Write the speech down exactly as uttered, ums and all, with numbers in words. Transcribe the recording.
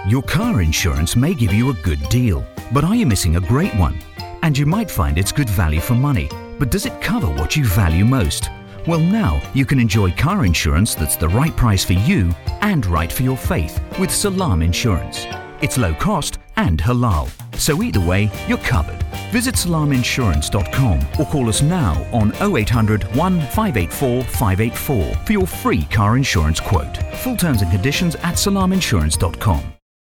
Your car insurance may give you a good deal, but are you missing a great one? And you might find it's good value for money, but does it cover what you value most? Well, now you can enjoy car insurance that's the right price for you and right for your faith with Salam Insurance. It's low cost and halal, so either way, you're covered. Visit salam insurance dot com or call us now on oh eight hundred, one five eight four, five eight four for your free car insurance quote. Full terms and conditions at salam insurance dot com.